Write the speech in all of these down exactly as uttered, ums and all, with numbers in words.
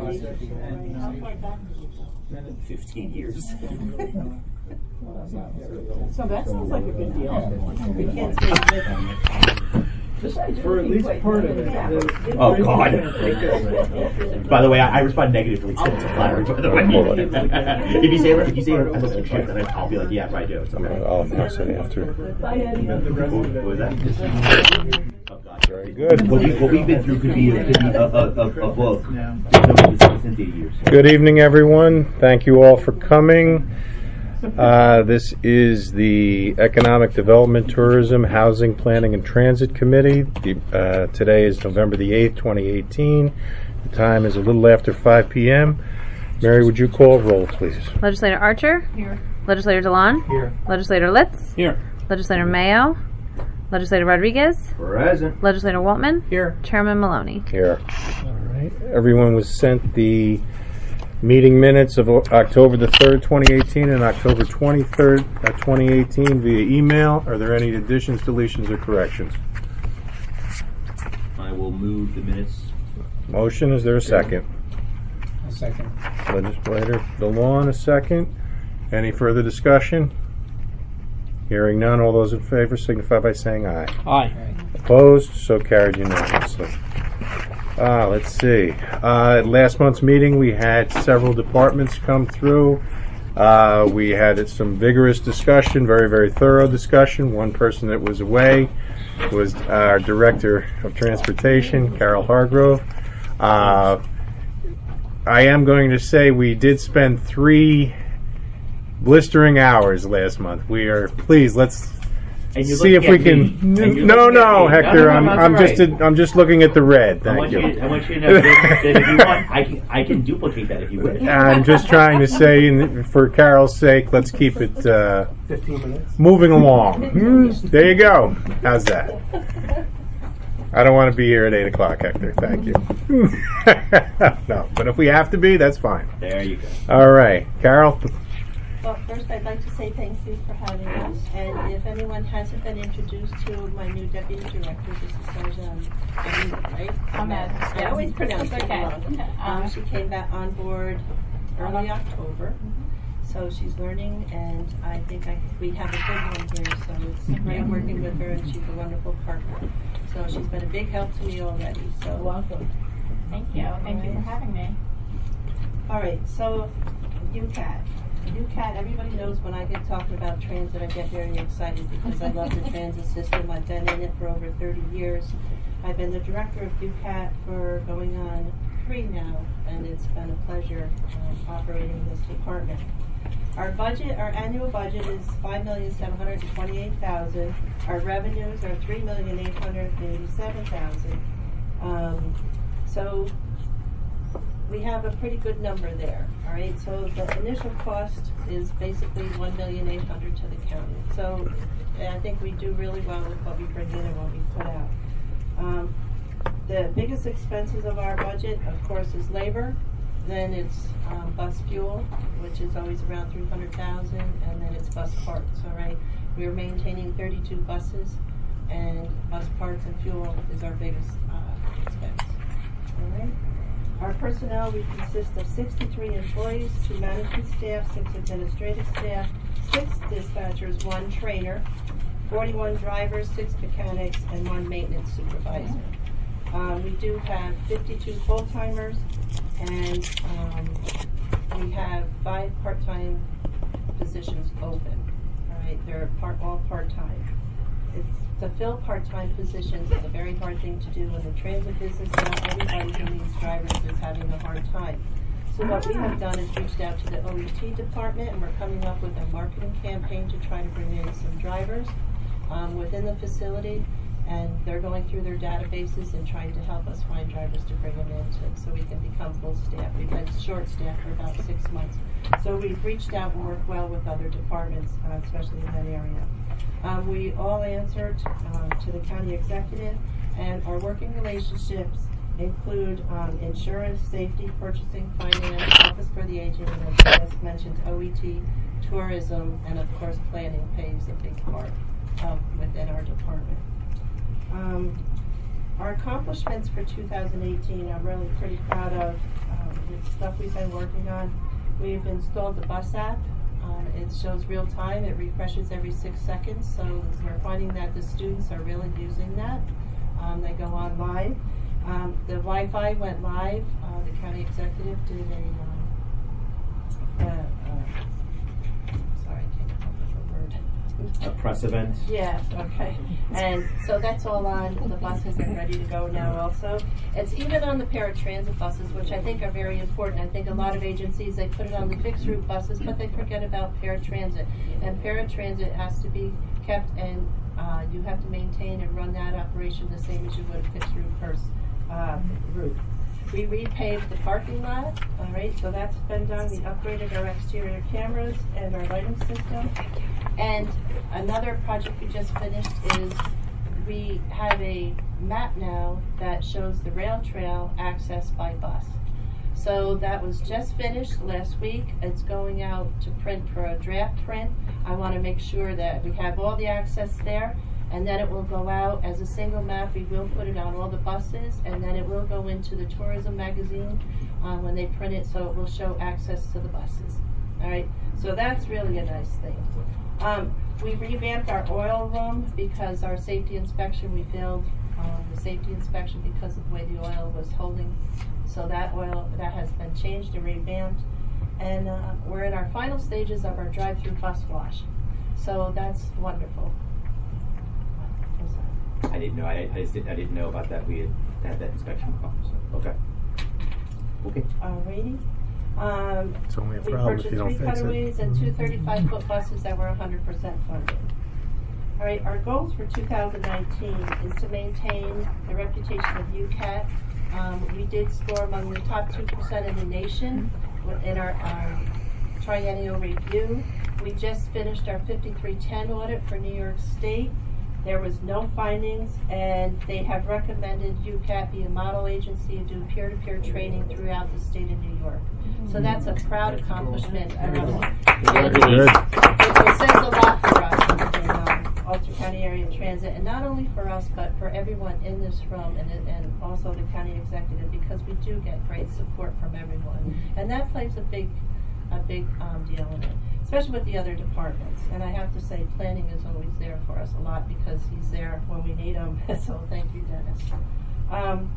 Fifteen years. So that sounds like a good deal. For at least part of it. Oh God! By the way, I, I respond negatively to it's a flattery. By the way, if you say if you say I look like shit, then I'll be like, yeah, right, do. So, okay. I'll announce it after. What was that? Oh God! Very good. What, we, what we've been through could be could be a, a, a, a book. Years. Good evening, everyone. Thank you all for coming. Uh, this is the Economic Development, Tourism, Housing, Planning, and Transit Committee. The, uh, today is November the eighth, twenty eighteen. The time is a little after five p.m. Mary, would you call roll, please? Legislator Archer? Here. Legislator Delon? Here. Legislator Litz? Here. Legislator Mayo? Legislator Rodriguez? Present. Legislator Waltman? Here. Chairman Maloney? Here. All right. Everyone was sent the meeting minutes of October the third, twenty eighteen, and October twenty-third, twenty eighteen via email. Are there any additions, deletions, or corrections? I will move the minutes. Motion. Is there a second? A second. Legislator DeLon, a second. Any further discussion? Hearing none, all those in favor signify by saying aye. Aye. Opposed? So carried unanimously. Uh, let's see. Uh, at last month's meeting, we had several departments come through. Uh, we had some vigorous discussion, very, very thorough discussion. One person that was away was our Director of Transportation, Carol Hargrove. Uh, I am going to say we did spend three blistering hours last month. We are pleased. Let's see if we can. No, no, Hector. I'm, I'm just. I'm just looking at the red. Thank I want you. you. To, I want you to know that, that if you want, I can. I can duplicate that if you wish. I'm just trying to say, for Carol's sake, let's keep it uh, Fifteen minutes. moving along. There you go. How's that? I don't want to be here at eight o'clock, Hector. Thank you. No, but if we have to be, that's fine. There you go. All right, Carol. Well, first I'd like to say thank you for having us, and if anyone hasn't been introduced to my new deputy director, this is Sarjan, right? Ahmed. I always pronounce it Okay. wrong. Um, she came back on board early October, so she's learning, and I think I, we have a good one here, so it's great working with her, and she's a wonderful partner. So she's been a big help to me already. So Welcome. Thank you. Thank you for having me. all right, so U C A T. U C A T, everybody knows when I get talking about transit, I get very excited because I love the transit system. I've been in it for over thirty years. I've been the director of U C A T for going on three now, and it's been a pleasure um, operating this department. Our budget, our annual budget is five million seven hundred twenty-eight thousand dollars. Our revenues are three million eight hundred eighty-seven thousand dollars. Um, so we have a pretty good number there, all right? So the initial cost is basically one million eight hundred thousand dollars to the county. So I think we do really well with what we bring in and what we put out. Um, the biggest expenses of our budget, of course, is labor. Then it's um, bus fuel, which is always around three hundred thousand dollars, and then it's bus parts, all right? We're maintaining thirty-two buses, and bus parts and fuel is our biggest uh, expense, all right? Our personnel, we consist of sixty-three employees, two management staff, six administrative staff, six dispatchers, one trainer, forty-one drivers, six mechanics, and one maintenance supervisor. Um, we do have fifty-two full-timers, and um, we have five part-time positions open. All right, they're part, all part-time. It's, to fill part-time positions is a very hard thing to do in the transit business. Not everybody who needs drivers is having a hard time. So what we have done is reached out to the O E T department, and we're coming up with a marketing campaign to try to bring in some drivers um, within the facility, and they're going through their databases and trying to help us find drivers to bring them in to, so we can become full staff. We've been short staffed for about six months. So we've reached out and worked well with other departments, uh, especially in that area. Um, we all answer to, uh, to the county executive, and our working relationships include um, insurance, safety, purchasing, finance, office for the aging, and as I just mentioned, O E T, tourism, and of course planning plays a big part uh, within our department. Um, our accomplishments for two thousand eighteen, I'm really pretty proud of. Um, it's stuff we've been working on. We've installed the bus app. Uh, it shows real time. It refreshes every six seconds. So we're finding that the students are really using that. Um, they go on live. Um, the Wi-Fi went live. Uh, the county executive did a, um, uh, uh, sorry, I can't come up with a word. A press event. Yeah, okay. And so that's all on. The buses are ready to go now also. It's even on the paratransit buses, which I think are very important. I think a lot of agencies, they put it on the fixed route buses, but they forget about paratransit. And paratransit has to be kept, and uh, you have to maintain and run that operation the same as you would a fixed route pers- uh, route. We repaved the parking lot, all right, so that's been done. We upgraded our exterior cameras and our lighting system. And another project we just finished is we have a map now that shows the rail trail access by bus. So that was just finished last week. It's going out to print for a draft print. I want to make sure that we have all the access there, and then it will go out as a single map. We will put it on all the buses, and then it will go into the tourism magazine uh, when they print it, so it will show access to the buses. All right, so that's really a nice thing. Um, we revamped our oil room because our safety inspection, we failed um, the safety inspection because of the way the oil was holding. So that oil, that has been changed and revamped. And uh, we're in our final stages of our drive-through bus wash. So that's wonderful. I didn't know. I, I just didn't. I didn't know about that. We had had that inspection come. So okay. Okay. Alrighty. Um, It's only a we problem if purchased you don't three fix it. cutaways and two thirty-five foot buses that were one hundred percent funded. All right, our goals for two thousand nineteen is to maintain the reputation of U C A T. Um, we did score among the top two percent in the nation in our um, triennial review. We just finished our fifty-three ten audit for New York State. There was no findings, and they have recommended U C A T be a model agency and do peer-to-peer training throughout the state of New York. So that's a proud accomplishment for us. Good. It says a lot for us in um, Ulster County Area Transit, and not only for us, but for everyone in this room, and, and also the county executive, because we do get great support from everyone, and that plays a big, a big um, deal in it, especially with the other departments. And I have to say, planning is always there for us a lot because he's there when we need him. So thank you, Dennis. Um,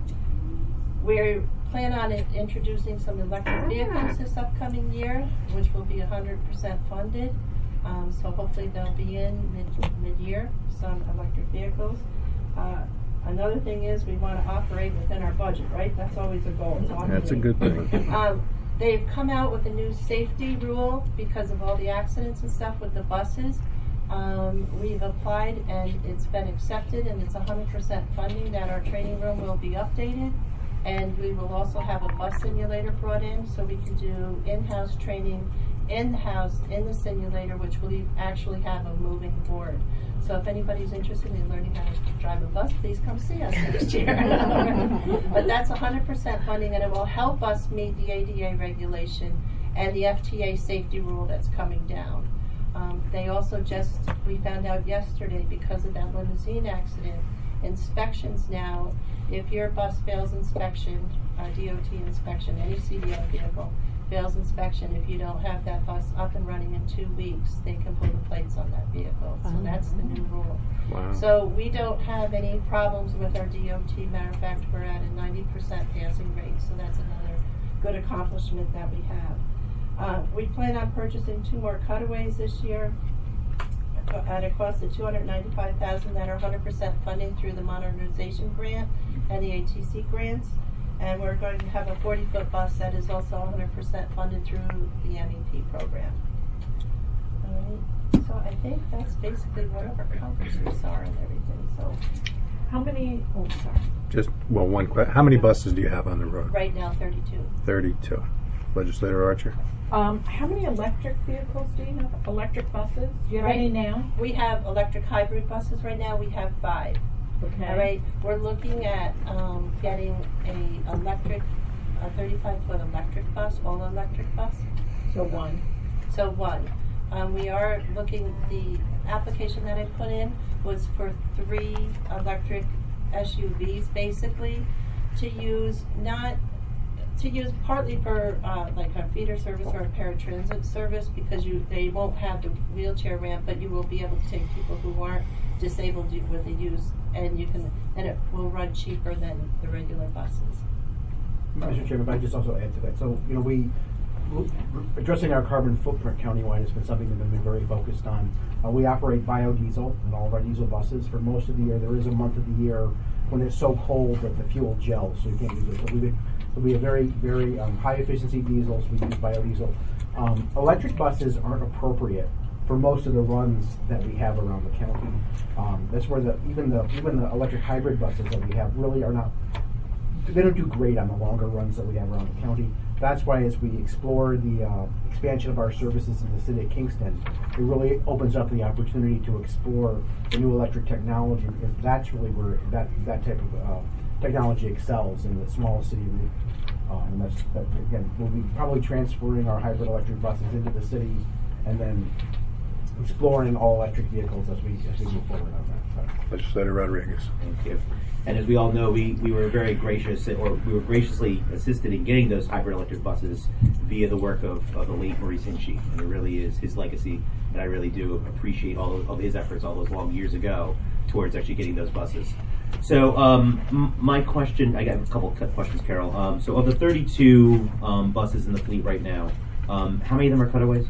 we plan on in- introducing some electric vehicles this upcoming year, which will be one hundred percent funded. Um, so hopefully they'll be in mid mid-year, some electric vehicles. Uh, another thing is we want to operate within our budget, right? That's always a goal. to That's a operate. good thing. Um, they've come out with a new safety rule because of all the accidents and stuff with the buses. Um, we've applied and it's been accepted, and it's one hundred percent funding that our training room will be updated. And we will also have a bus simulator brought in so we can do in-house training in-house in the simulator, which will e- actually have a moving board. So if anybody's interested in learning how to drive a bus, please come see us next year. But that's one hundred percent funding, and it will help us meet the A D A regulation and the F T A safety rule that's coming down. Um, they also just, we found out yesterday because of that limousine accident, inspections now, if your bus fails inspection, uh, D O T inspection, any C D L vehicle fails inspection, if you don't have that bus up and running in two weeks, they can pull the plates on that vehicle. So that's the new rule. Wow. So we don't have any problems with our D O T. Matter of fact, we're at a ninety percent passing rate, so that's another good accomplishment that we have. Uh, we plan on purchasing two more cutaways this year at a cost of two hundred ninety-five thousand dollars that are one hundred percent funding through the modernization grant and the A T C grants. And we're going to have a forty-foot bus that is also one hundred percent funded through the M E P program. All right. So I think that's basically what our accomplishments are and everything. So How many, oh, sorry. Just, well, one question. How many buses do you have on the road? right now, thirty-two. thirty-two. Legislator Archer? Um, how many electric vehicles do you have? Electric buses? Do you have Right. any now? We have electric hybrid buses right now. We have five. Okay. All right, we're looking at um, getting a electric, a thirty-five foot electric bus, all electric bus. So one. So one, um, we are looking. The application that I put in was for three electric S U Vs basically to use not to use partly for uh, like a feeder service or a paratransit service because you they won't have the wheelchair ramp, but you will be able to take people who aren't disabled with the use, and you can and it will run cheaper than the regular buses. Mister Chairman, if I just also add to that. So, you know, we, addressing our carbon footprint countywide has been something that we've been very focused on. Uh, we operate biodiesel in all of our diesel buses. For most of the year, there is a month of the year when it's so cold that the fuel gels, so you can't use it. So we, so we have very, very um, high efficiency diesels. We use biodiesel. Um, electric buses aren't appropriate for most of the runs that we have around the county. Um, that's where the even the even the electric hybrid buses that we have really are not. They don't do great on the longer runs that we have around the county. That's why as we explore the uh, expansion of our services in the city of Kingston, it really opens up the opportunity to explore the new electric technology, because that's really where that, that type of uh, technology excels in the small city. Uh, and that's, that, again, we'll be probably transferring our hybrid electric buses into the city and then exploring all electric vehicles as we, as we move forward on that. Legislator Rodriguez. Thank you. And as we all know, we, we were very gracious, or we were graciously assisted in getting those hybrid electric buses via the work of, of the late Maurice Hinchey. And it really is his legacy, and I really do appreciate all of, of his efforts all those long years ago towards actually getting those buses. So um, m- my question, I got a couple of questions, Carol. Um, so of the thirty-two um, buses in the fleet right now, um, how many of them are cutaways?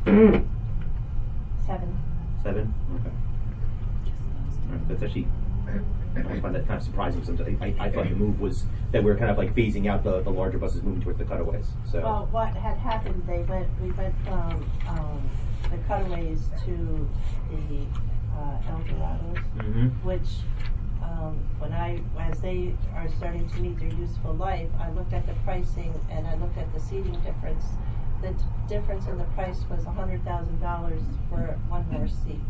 Seven. Seven? Okay. All right, that's actually, I find that kind of surprising. Sometimes I, I thought the move was that we are kind of like phasing out the, the larger buses, moving towards the cutaways. So. Well, what had happened, they went, we went from um, the cutaways to the uh, Eldorados, Mm-hmm. which um, when I, as they are starting to meet their useful life, I looked at the pricing and I looked at the seating difference. The t- difference in the price was one hundred thousand dollars for one more seat.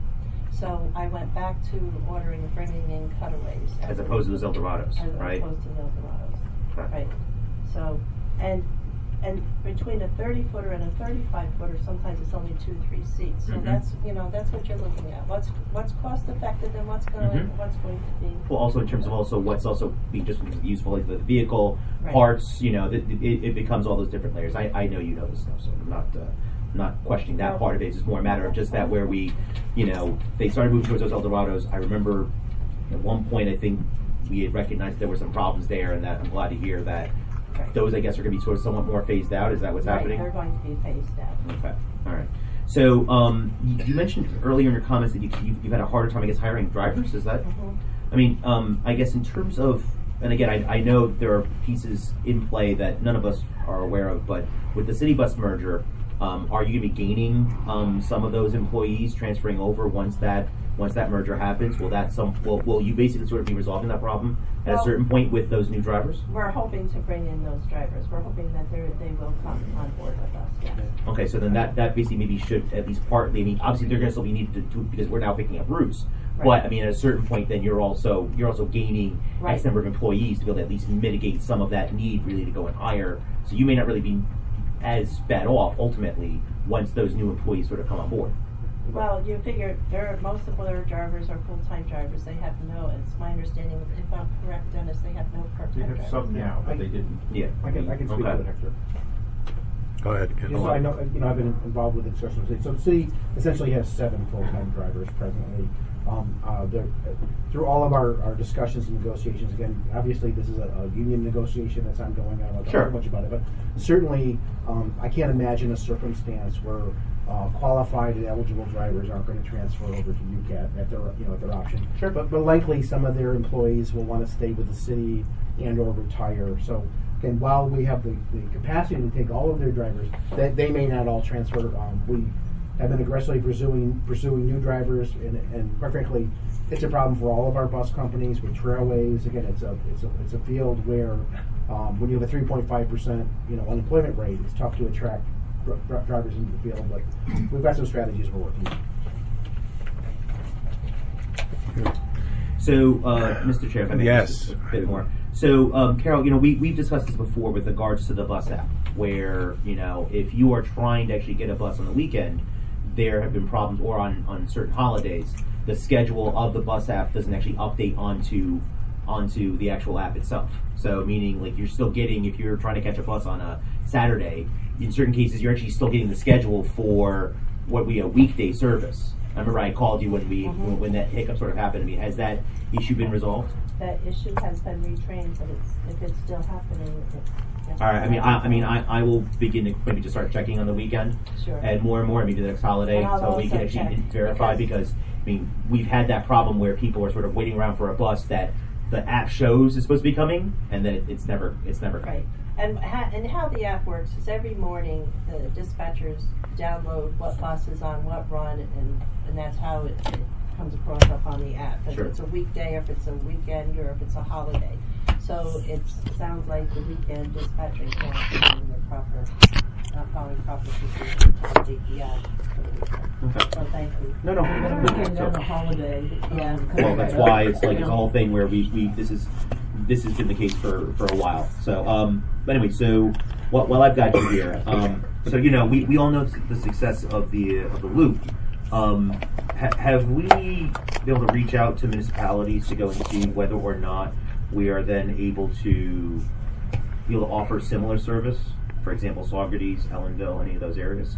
So I went back to ordering and bringing in cutaways. As opposed to those Eldorados, as right? opposed to the Eldorados, Okay. right. So, and and between a thirty footer and a thirty-five footer, sometimes it's only two, three seats. So Mhm. that's, you know, that's what you're looking at. What's what's cost effective and what's going Mhm. what's going to be. Well, also in terms of also what's also being just useful, like the vehicle, Right. parts, you know, it, it, it becomes all those different layers. I, I know you know this stuff, so I'm not uh, not questioning that No. part of it. It's just more a matter of just that where we, you know, they started moving towards those Eldorados. I remember at one point I think we had recognized there were some problems there, and that I'm glad to hear that Right. those, I guess, are going to be sort of somewhat more phased out. Is that what's Right, happening? they're going to be phased out. Okay. All right. So um, you, you mentioned earlier in your comments that you, you, you've had a harder time, I guess, hiring drivers. Is that? Mhm. I mean, um, I guess in terms of, and again, I, I know there are pieces in play that none of us are aware of, but with the city bus merger, um, are you going to be gaining um, some of those employees transferring over once that once that merger happens? Will that some will, will you basically sort of be resolving that problem at Well, a certain point with those new drivers? We're hoping to bring in those drivers. We're hoping that they they will come on board with us. Yes. Okay, so then that, that basically maybe should at least partly, I mean, obviously they're going to still be needed to do because we're now picking up routes. Right. But I mean, at a certain point, then you're also you're also gaining Right. X number of employees to be able to at least mitigate some of that need really to go and hire. So you may not really be as bad off ultimately once those new employees sort of come on board. Well, you figure there most of their drivers are full-time drivers. They have no, it's my understanding, if I'm correct, Dennis, they have no part-time They drivers. have some now, but they didn't. Yeah. I can, I can speak Okay. to it, Hector. Go ahead. Ken. Just so I know, you know, I've been involved with the discussions. So the city essentially has seven full-time drivers presently. Um, uh, they're- through all of our, our discussions and negotiations, again, obviously this is a, a union negotiation that's ongoing. I don't know Sure. much about it, but certainly um, I can't imagine a circumstance where uh, qualified and eligible drivers aren't going to transfer over to U C A T at their, you know, at their option. Sure. But, but likely some of their employees will want to stay with the city and or retire. So again, while we have the, the capacity to take all of their drivers, they, they may not all transfer. Um, we have been aggressively pursuing pursuing new drivers, and, and quite frankly, it's a problem for all of our bus companies with Trailways. Again, it's a it's a it's a field where um, when you have a three point five percent you know unemployment rate, it's tough to attract dr- dr- drivers into the field. But we've got some strategies we're working on. So, uh, Mister Chair, if I may Yes. just a bit more. So, um, Carol, you know, we, we've discussed this before with regards to the bus app, where, you know, if you are trying to actually get a bus on the weekend, there have been problems, or on, on certain holidays, the schedule of the bus app doesn't actually update onto onto the actual app itself. So meaning like you're still getting, if you're trying to catch a bus on a Saturday, in certain cases you're actually still getting the schedule for what we a weekday service. I remember I called you when we Mhm. when that hiccup sort of happened. I mean, has that issue been resolved? That issue has been retrained, but it's, if it's still happening, it's. All right. I mean, I, I mean, I, I will begin to maybe just start checking on the weekend, Sure. and more and more. Maybe the next holiday, And I'll so we can also actually check, verify. Because I mean, we've had that problem where people are sort of waiting around for a bus that the app shows is supposed to be coming, and then it, it's never it's never coming. Right. And, ha- and how the app works is every morning the dispatchers download what bus is on what run, and, and that's how it, it comes across up on the app. If Sure. it's a weekday, or if it's a weekend, or if it's a holiday. So it sounds like the weekend dispatchers are following the proper, not following proper procedures to update the app for the weekend. Okay. So thank you. No, no. Weekend So- and a holiday. Yeah. um, Well, that's why it's like Yeah. it's a whole thing where we, we this is this has been the case for, for a while. So, um, but anyway, so while, while I've got you here, um, so you know, we, we all know the success of the of the loop. Um, ha- have we been able to reach out to municipalities to go and see whether or not we are then able to be able to offer similar service? For example, Saugerties, Ellenville, any of those areas?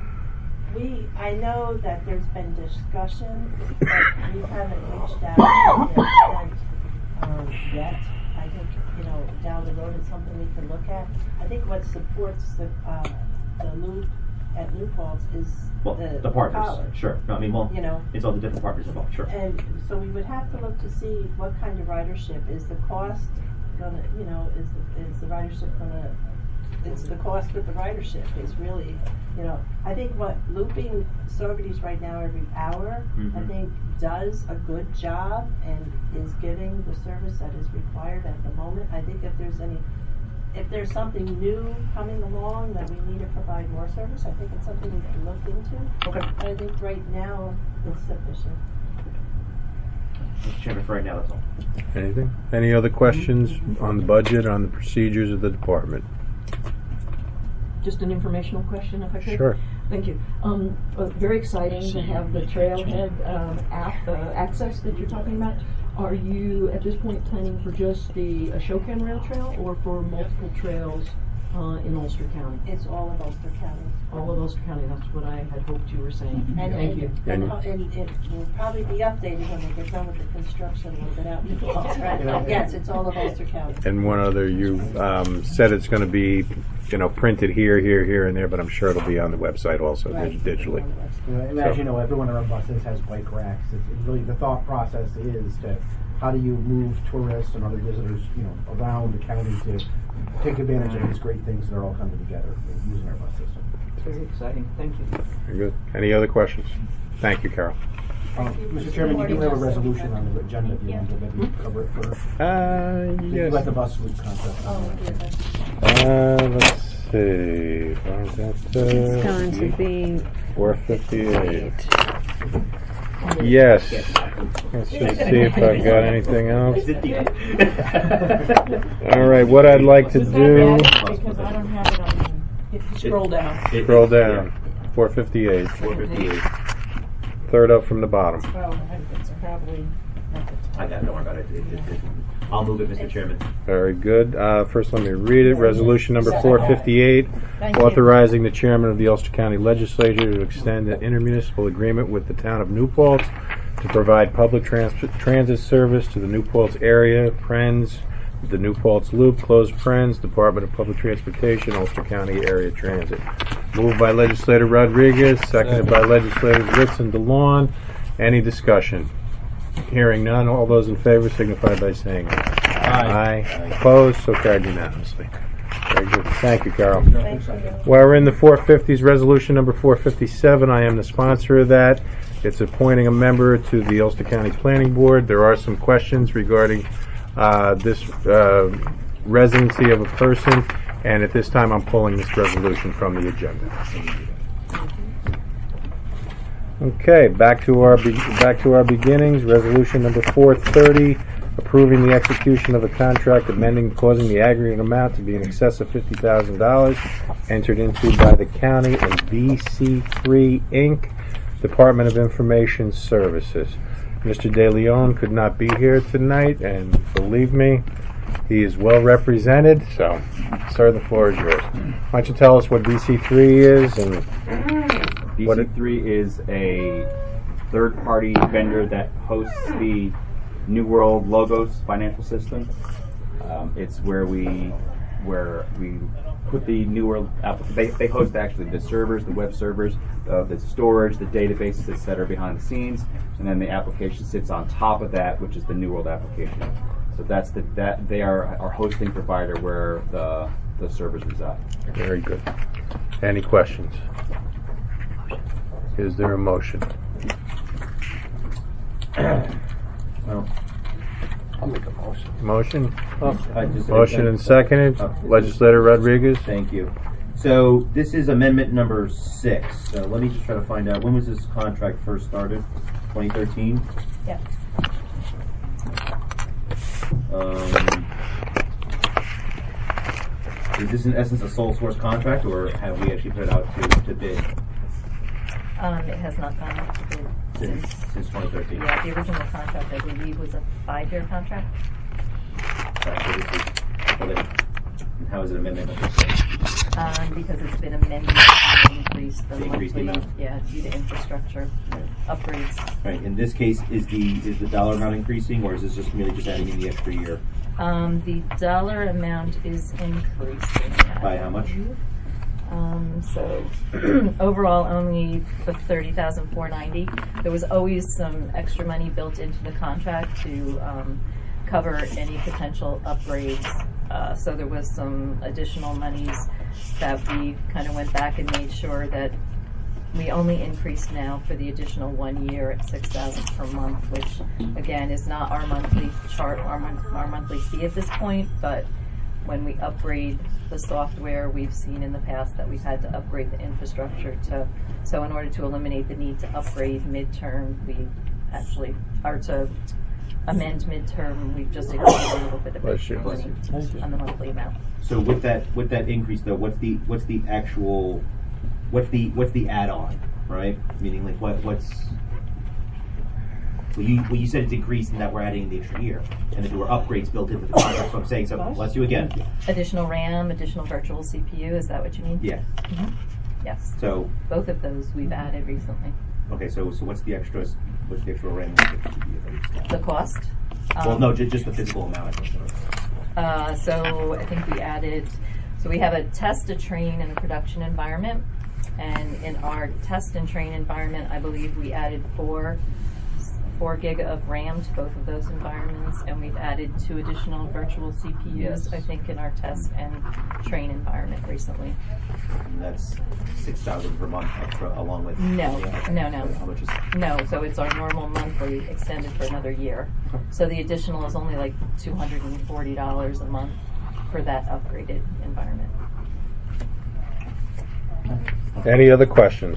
We, I know that there's been discussion, but we haven't reached out to the extent, um, yet. I think, you know, down the road it's something we can look at. I think what supports the, uh, the loop at New Paltz is Well, the, the partners, collar, sure. No, I mean, well, you know. it's all the different partners involved, sure. And so we would have to look to see what kind of ridership, is the cost gonna, you know, is the, is the ridership gonna, it's the cost with the ridership is really, you know, I think what looping Saugerties right now every hour, I Mhm. think does a good job and is giving the service that is required at the moment. I think if there's any, if there's something new coming along that we need to provide more service, I think it's something we can look into. Okay. But I think right now it's sufficient. Mister Chairman, for right now, that's all. Anything? Any other questions on the budget, on the procedures of the department? Just an informational question, if I could. Sure. Thank you. Um, uh, very exciting to have the Trailhead um, app uh, access that you're talking about. Are you at this point planning for just the uh, Shokan Rail Trail, or for multiple trails uh, in Ulster County? It's all of Ulster County. All of Ulster County. That's what I had hoped you were saying. And, Thank and, you. and, And- and it will probably be updated when we get done with the construction a little bit out in Falls, right? Yeah. Yes, it's all of Ulster County. And one other, you um, said it's going to be, you know, printed here, here, here, and there, but I'm sure it'll be on the website also Right. digitally. You know, and as So- you know, every one of our buses has bike racks. It's, it's really the thought process is to how do you move tourists and other visitors, you know, around the county to take advantage of these great things that are all coming together using our bus system. Very exciting. Thank you. Very good. Any other questions? Thank you, Carol. Um, Mister Chairman, you do have a resolution on the agenda if you want to maybe cover it for Uh, the yes. let the bus loop contract. Oh, yeah, that's, Uh, let's see. Where's that, It's uh, going to be four fifty-eight. Yes. Let's just see if I've got anything else. Is it the All right, what I'd like to do, Because I don't have it on. If you scroll down. It- scroll down, four fifty-eight, four fifty-eight. third up from the bottom. Well, it's probably not the top. I got it, don't worry about it. It- it- it- I'll move it, Mister Chairman. Very good. Uh, first, let me read it. Resolution number four fifty-eight, Thank you. authorizing the chairman of the Ulster County Legislature to extend an intermunicipal agreement with the town of New Paltz to provide public trans- transit service to the New Paltz area, Friends, the New Paltz Loop, Closed Friends, Department of Public Transportation, Ulster County Area Transit. Moved by Legislator Rodriguez, seconded by Legislators Ritz and DeLon. Any discussion? Hearing none, all those in favor signify by saying aye. Aye. Opposed? So carried unanimously. Very good. Thank you, Carol. thank you. While we're in the four fifties, resolution number four fifty-seven, I am the sponsor of that. It's appointing a member to the Ulster County Planning Board. There are some questions regarding uh, this uh, residency of a person, and at this time I'm pulling this resolution from the agenda. Okay, back to our be- back to our beginnings. Resolution number four thirty, approving the execution of a contract amending causing the aggregate amount to be in excess of fifty thousand dollars, entered into by the county and V C three Incorporated, Department of Information Services. Mister De Leon could not be here tonight, and believe me, he is well represented. So, sir, the floor is yours. Why don't you tell us what V C three is and what V C it- three is a third-party vendor that hosts the New World Logos financial system. Um, it's where we where we put the New World app. They, they host actually the servers, the web servers, uh, the storage, the databases et cetera behind the scenes, and then the application sits on top of that, which is the New World application. So that's the that they are our hosting provider where the the servers reside. Very good. Any questions? Is there a motion? Well, I'll make a motion. Motion? I just- Motion and seconded. Oh. Legislator Rodriguez? Thank you. So this is amendment number six. So let me just try to find out, when was this contract first started? twenty thirteen? Yeah. Um, is this in essence a sole source contract, or have we actually put it out to, to bid Um, it has not gone out to bid since, since, since twenty thirteen? yeah, the original contract, I believe, was a five-year contract. Right, so this is, well then, how is it amendment number six? Um, because it's been amended to increase the To increase the monthly, amount. yeah, due to infrastructure upgrades. Right, in this case, is the, is the dollar amount increasing, or is this just merely just adding in the extra year? Um, the dollar amount is increasing. By how much? Um, so overall, only the thirty thousand four ninety. There was always some extra money built into the contract to um, cover any potential upgrades. Uh, so there was some additional monies that we kind of went back and made sure that we only increased now for the additional one year at six thousand per month, which again is not our monthly chart, our, mon- our monthly fee at this point, but when we upgrade the software, we've seen in the past that we've had to upgrade the infrastructure to, so in order to eliminate the need to upgrade midterm, we actually, or to amend midterm, we've just increased a little bit of Bless you. money on the monthly amount. So with that, with that increase though, what's the, what's the actual, what's the, what's the add-on, right? Meaning like what, what's, well you, well you said it's increased and that we're adding the extra year, and that there were upgrades built into the contract, that's what I'm saying, so let's do again. Additional RAM, additional virtual C P U, is that what you mean? Yeah, Yes. so, Both of those we've added recently. okay, so, so what's the extra, what's the extra RAM? The cost? Well, um, no, ju- just the physical amount, I think. Uh, so I think we added, so we have a test, a train, and a production environment. And in our test and train environment, I believe we added four, four gig of RAM to both of those environments, and we've added two additional virtual C P Us, Yes. I think, in our test and train environment recently. And that's six thousand per month extra along with. No, yeah, no, no. How much is? No, so it's our normal monthly extended for another year. So the additional is only like two hundred forty dollars a month for that upgraded environment. Any other questions?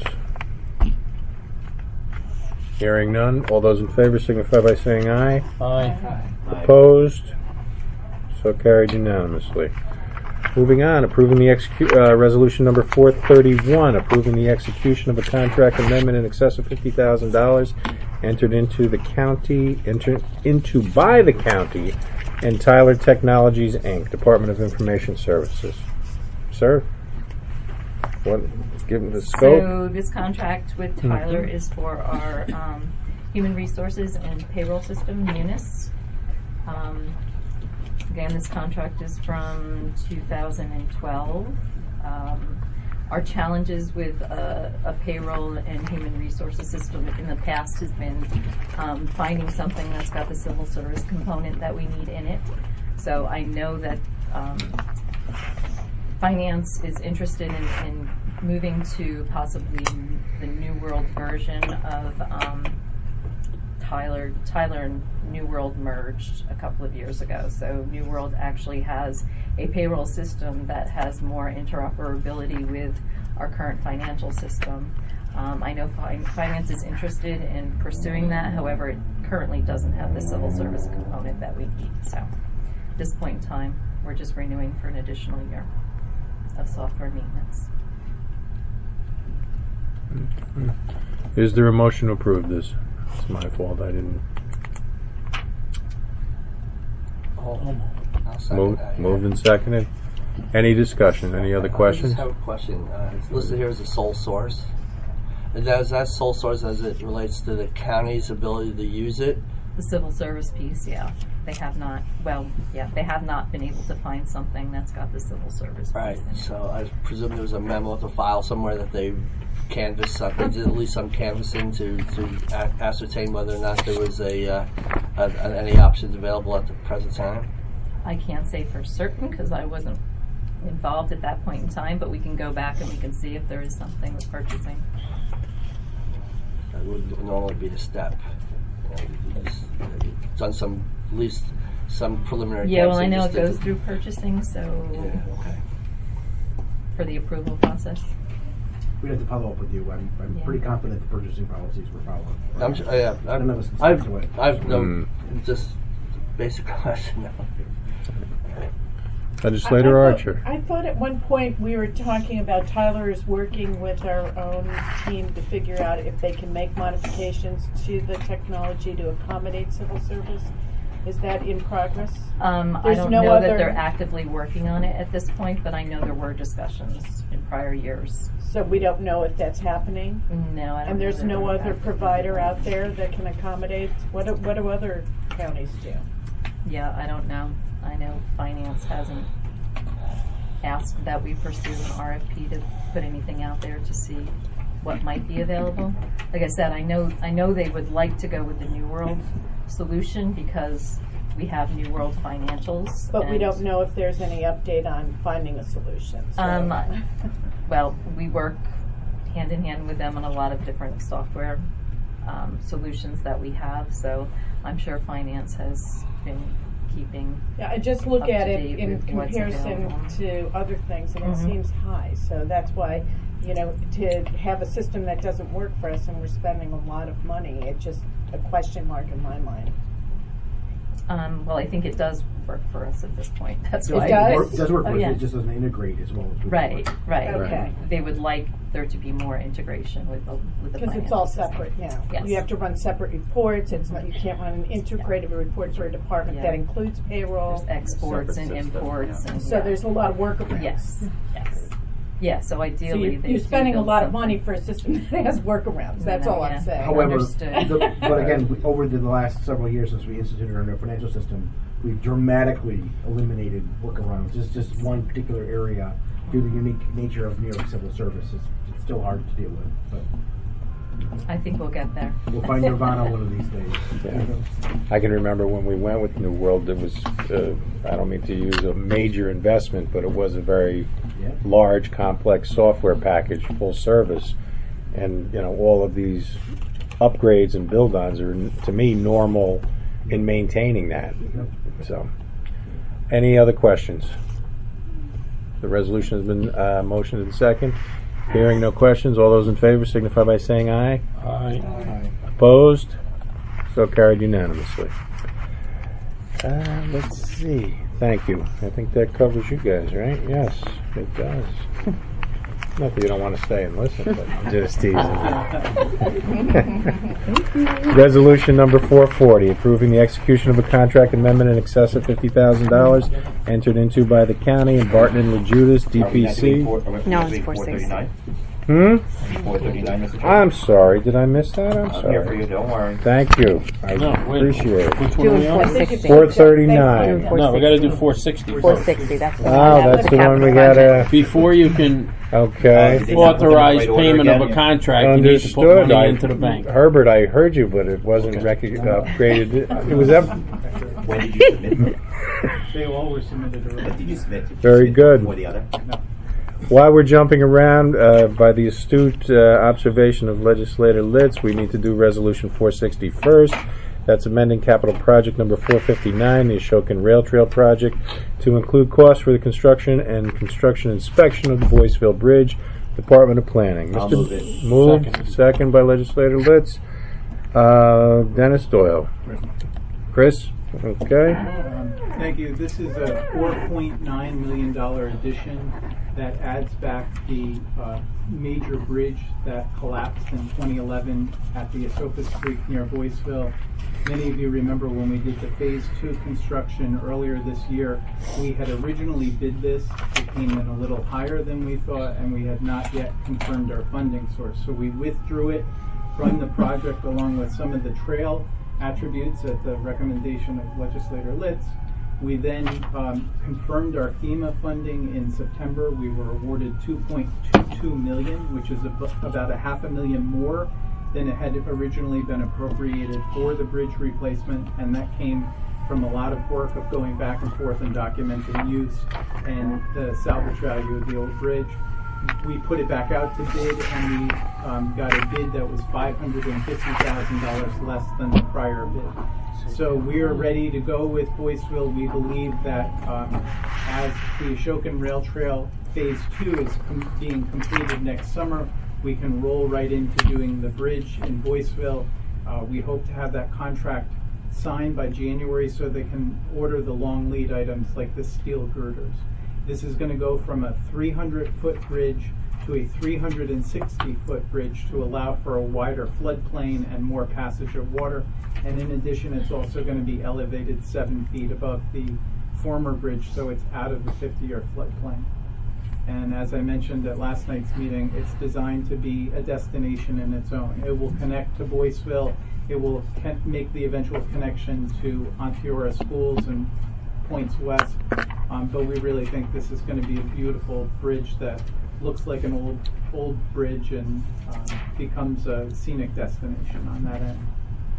Hearing none. All those in favor signify by saying aye. Aye. Opposed? So carried unanimously. Moving on, approving the execu- uh, resolution number four thirty-one, approving the execution of a contract amendment in excess of fifty thousand dollars entered into the county, enter, into by the county and Tyler Technologies, Incorporated, Department of Information Services. Sir? What, give the scope? So this contract with Tyler is for our um, human resources and payroll system, Munis. Um, again, this contract is from two thousand twelve. Um, our challenges with uh, a payroll and human resources system in the past has been um, finding something that's got the civil service component that we need in it. So I know that um, finance is interested in, in moving to possibly the New World version of um, Tyler. Tyler and New World merged a couple of years ago. So New World actually has a payroll system that has more interoperability with our current financial system. Um, I know fi- finance is interested in pursuing that. However, it currently doesn't have the civil service component that we need. So at this point in time, we're just renewing for an additional year of software maintenance. Is there a motion to approve this? It's my fault, I didn't I'll, I'll second Moved, that. moved and seconded. Any discussion? Any other I questions? just have a question. Uh, it's listed here as a sole source. And that, is that sole source as it relates to the county's ability to use it? The civil service piece, yeah. They have not, well, yeah, they have not been able to find something that's got the civil service piece Right. in it. So I presume there was a memo to file somewhere that they canvassed something, did at least some canvassing to, to a- ascertain whether or not there was a, uh, a, a any options available at the present time. I can't say for certain because I wasn't involved at that point in time, but we can go back and we can see if there is something with purchasing. That would normally be the step. You know, you just, you've done some, at least some preliminary. Yeah, well, I canvassing know just it to- goes through purchasing, so Yeah, okay. for the approval process. We'd have to follow up with you. I'm, I'm Yeah. pretty confident the purchasing policies were followed. I'm sure, yeah, I've, None of us can I've, speak to it. I've, no, Hmm. just basic question now. Legislator I- I Archer. thought, I thought at one point we were talking about Tyler is working with our own team to figure out if they can make modifications to the technology to accommodate civil service. Is that in progress? Um, I There's don't no know that other- they're actively working on it at this point, but I know there were discussions in prior years. So we don't know if that's happening? No, I don't. And know there's that no they're other actively provider doing it. out there that can accommodate? What do, what do other counties do? Yeah, I don't know. I know finance hasn't asked that we pursue an R F P to put anything out there to see what might be available. Like I said, I know I know they would like to go with the New World solution because we have New World financials. But we and, don't know if there's any update on finding a solution. so- Um, well, we work hand in hand with them on a lot of different software um, solutions that we have. So I'm sure finance has been keeping. Yeah, I just look up at to it date in with what's comparison available. to other things, and it Mhm. seems high. So that's why, you know, to have a system that doesn't work for us and we're spending a lot of money, it's just a question mark in my mind. Um, well, I think it does work for us at this point. That's It why. does? Work- It does work, Oh, but yeah. it just doesn't integrate as well as we Right, want. right. Okay. They would like there to be more integration with the with the Because it's financial all system. separate now. Yes. You have to run separate reports. It's not, you can't run an integrated report for a department Yeah. that includes payroll. There's exports and Separate system, imports yeah. and So yeah. there's a lot of workarounds. yes, yes, yeah. So So ideally, you're, they you're do spending a build lot of something. money for a system that has workarounds. That's No, all yeah. I'm saying. However, Understood. the, but again, we- over the last several years since we instituted our new financial system, we've dramatically eliminated workarounds. It's just one particular area due to the unique nature of New York civil service. It's, it's still hard to deal with, but I think we'll get there. we'll find Nirvana one of these days. Yeah. I can remember when we went with New World, it was, uh, I don't mean to use a major investment, but it was a very Yeah. large, complex software package, full service. And, you know, all of these upgrades and build-ons are, to me, normal in maintaining that. Yep. So, any other questions? The resolution has been uh, motioned and second. Hearing no questions, all those in favor signify by saying aye. Aye. Opposed? So carried unanimously. Uh, let's see. Thank you. I think that covers you guys, right? Yes, it does. Not that you don't want to stay and listen, but I'm just teasing. Resolution number four forty, approving the execution of a contract amendment in excess of fifty thousand dollars entered into by the county and Barton and LaJudas, D P C. No, it's four sixty. Hmm? four thirty-nine, Mister Chairman. I'm sorry. Did I miss that? I'm I'm here for sorry. you, don't worry. Thank you. I No, wait. appreciate it. Which one are we Doing on? four sixty. four thirty-nine. No, we gotta do four sixty. Four sixty, that's the Oh, one. that's the one we gotta. Before you can Okay. They not put them in the authorize right order payment of again? a contract, you need to put Understood. money I, into the bank. Herbert, I heard you, but it wasn't Okay. rec- uh, upgraded. It was up. When did you submit? They all were submitted What earlier. did you submit? Did you Very submit good. Before the other? While we're jumping around, uh, by the astute uh, observation of Legislator Litz, we need to do Resolution four sixty first. That's amending capital project number four fifty-nine, the Ashokan Rail Trail project, to include costs for the construction and construction inspection of the Boyceville Bridge, Department of Planning. I'll Mister move it. Moved, Second. second by Legislator Litz. Uh, Dennis Doyle. Chris? Okay. Um, Thank you. This is a four point nine million dollars addition that adds back the uh, major bridge that collapsed in twenty eleven at the Esopus Creek near Boyceville. Many of you remember when we did the phase two construction earlier this year, we had originally bid this. It came in a little higher than we thought, and we had not yet confirmed our funding source. So we withdrew it from the project along with some of the trail attributes at the recommendation of Legislator Litz. We then um, confirmed our FEMA funding in September. We were awarded two point two two million dollars, which is ab- about a half a million more than it had originally been appropriated for the bridge replacement, and that came from a lot of work of going back and forth and documenting use and the salvage value of the old bridge. We put it back out to bid, and we um, got a bid that was five hundred fifty thousand dollars less than the prior bid. So we are ready to go with Boyceville. We believe that um, as the Ashokan Rail Trail Phase two is com- being completed next summer, we can roll right into doing the bridge in Boyceville. Uh, we hope to have that contract signed by January so they can order the long lead items like the steel girders. This is going to go from a three hundred foot bridge to a three hundred sixty foot bridge to allow for a wider floodplain and more passage of water. And in addition, it's also going to be elevated seven feet above the former bridge, so it's out of the fifty-year floodplain. And as I mentioned at last night's meeting, it's designed to be a destination in its own. It will connect to Boyceville. It will can- make the eventual connection to Onteora schools and points west. Um, but we really think this is going to be a beautiful bridge that looks like an old old bridge and um, becomes a scenic destination on that end.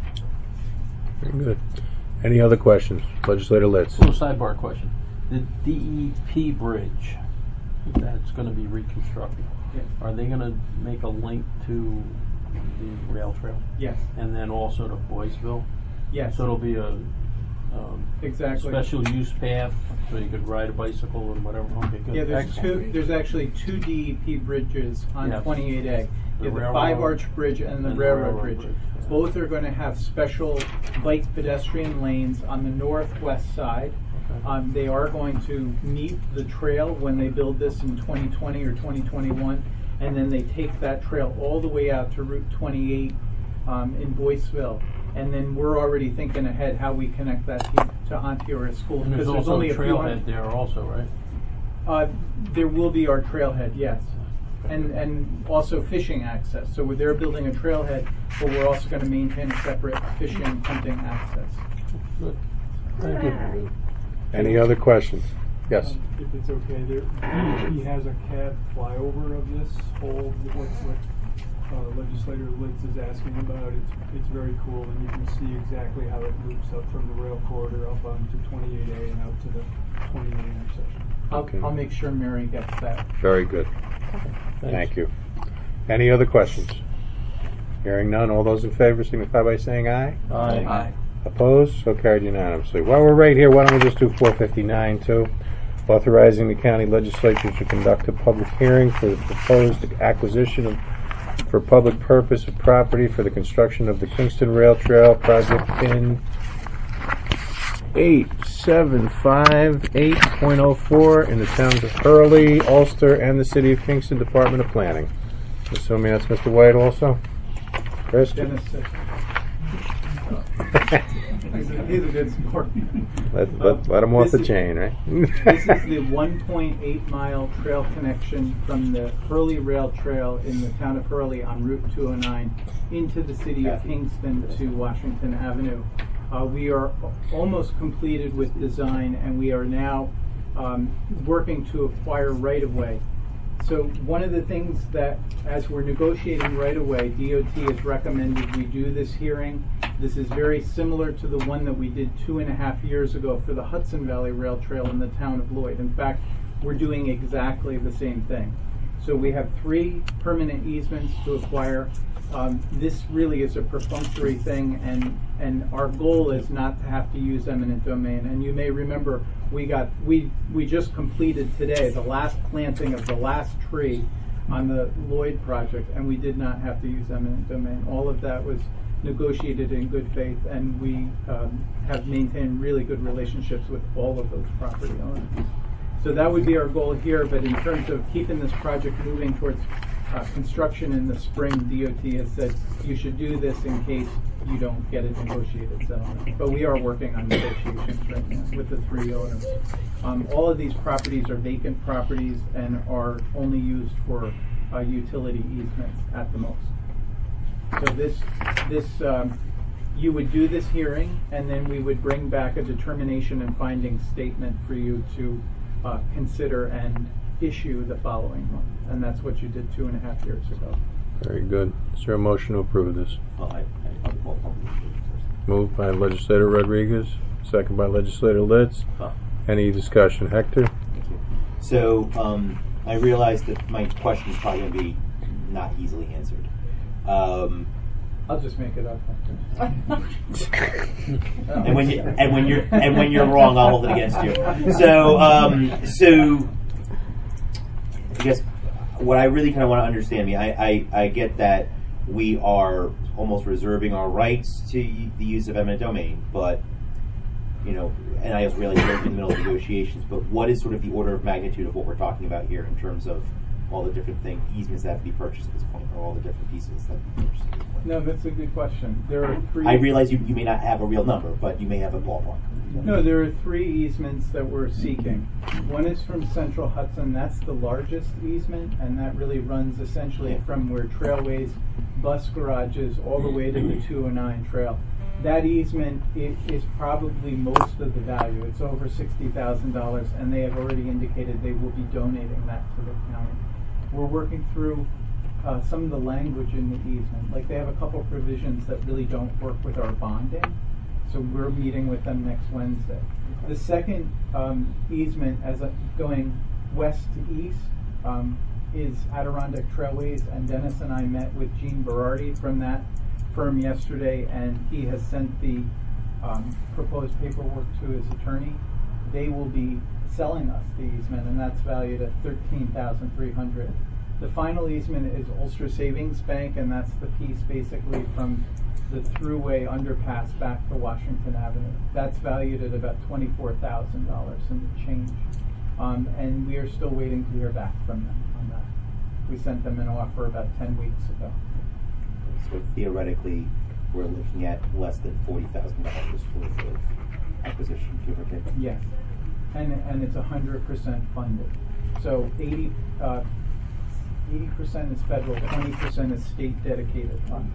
Very good. Any other questions? Legislator Litz. Little sidebar question. The D E P bridge that's going to be reconstructed, Yes. are they going to make a link to the rail trail? Yes. And then also to Boyceville? Yes. So it'll be a um, Exactly. special use path so you could ride a bicycle and whatever. Okay, good. Yeah, there's Excellent. two. There's actually two D E P bridges on Yes. twenty-eight A. The You have the railroad five arch bridge and the and the railroad, railroad bridge. bridge, yeah. Both are going to have special bike pedestrian lanes on the northwest side. Okay. Um, they are going to meet the trail when they build this in twenty twenty or twenty twenty-one, and then they take that trail all the way out to Route twenty-eight um, in Boyceville. And then we're already thinking ahead how we connect that to, to Onteora schools, And there's because there's also only a a few trailhead hundred. there also, right? Uh, there will be our trailhead, yes, and and also fishing access. So we're, they're building a trailhead, but we're also going to maintain a separate fishing hunting access. Good. Thank you. Any other questions? Yes. Um, if it's okay, there, he has a C A D flyover of this whole, what, what uh, Legislator Litz is asking about. It's it's very cool, and you can see exactly how it loops up from the rail corridor up onto twenty-eight A and out to the twenty-eight intersection. I'll, Okay. I'll make sure Mary gets that. Very good. Thank you. Any other questions? Hearing none, all those in favor signify by saying aye. Aye. Aye. Opposed? So carried unanimously. While we're right here, why don't we just do four fifty-nine too? Authorizing the county legislature to conduct a public hearing for the proposed acquisition of, for public purpose of property for the construction of the Kingston Rail Trail project in eight seven five eight point oh four in the towns of Hurley, Ulster, and the City of Kingston Department of Planning. Assuming that's Mister White also? Chris? Dennis said. he's, a, he's a good sport. Let, let, let him off This the is- chain, right? This is the one point eight mile trail connection from the Hurley Rail Trail in the town of Hurley on Route two oh nine into the city of Kingston to Washington Avenue. Uh, we are almost completed with design, and we are now um, working to acquire right-of-way. So one of the things that, as we're negotiating right-of-way, D O T has recommended we do this hearing. This is very similar to the one that we did two and a half years ago for the Hudson Valley Rail Trail in the town of Lloyd. In fact, we're doing exactly the same thing. So we have three permanent easements to acquire. Um, this really is a perfunctory thing, and and our goal is not to have to use eminent domain. And you may remember we got we we just completed today the last planting of the last tree on the Lloyd project, and we did not have to use eminent domain. All of that was negotiated in good faith, and we um, have maintained really good relationships with all of those property owners. So that would be our goal here, but in terms of keeping this project moving towards uh, construction in the spring, D O T has said you should do this in case you don't get a negotiated settlement. But we are working on negotiations right now with the three owners. Um, all of these properties are vacant properties and are only used for uh, utility easements at the most. So this, this, um, you would do this hearing, and then we would bring back a determination and finding statement for you to uh, consider and issue the following month. And that's what you did two and a half years ago. Very good. Is there a motion to approve this? Well, I, I, I'll, I'll, I'll Moved by Legislator Rodriguez, second by Legislator Litz. Oh. Any discussion? Hector? Thank you. So um, I realize that my question is probably going to be not easily answered. Um, I'll just make it up. and when you and when you're and when you're wrong, I'll hold it against you. So um, so I guess what I really kind of want to understand, me, I, I I get that we are almost reserving our rights to the use of eminent domain, but you know, and I realize we're in the middle of negotiations. But what is sort of the order of magnitude of what we're talking about here in terms of all the different things, easements that have to be purchased at this point, or all the different pieces that have to be purchased at this point? No, that's a good question. There are three. I realize you, you may not have a real number, but you may have a ballpark. No, there are three easements that we're seeking. One is from Central Hudson. That's the largest easement, and that really runs essentially from where Trailways, bus garages, all the way to the two oh nine trail. That easement it, is probably most of the value. It's over sixty thousand dollars, and they have already indicated they will be donating that to the county. We're working through uh, some of the language in the easement. Like they have a couple provisions that really don't work with our bonding. So we're meeting with them next Wednesday. The second um, easement, as a, going west to east, um, is Adirondack Trailways, and Dennis and I met with Gene Berardi from that firm yesterday, and he has sent the um, proposed paperwork to his attorney. They will be selling us the easement, and that's valued at thirteen thousand three hundred dollars. The final easement is Ulster Savings Bank, and that's the piece basically from the thruway underpass back to Washington Avenue. That's valued at about twenty-four thousand dollars and change. Um, and we are still waiting to hear back from them on that. We sent them an offer about ten weeks ago. So theoretically, we're looking at less than forty thousand dollars worth of acquisition, give or take. Yes, and and it's one hundred percent funded. So eighty percent is federal, twenty percent is state dedicated funds.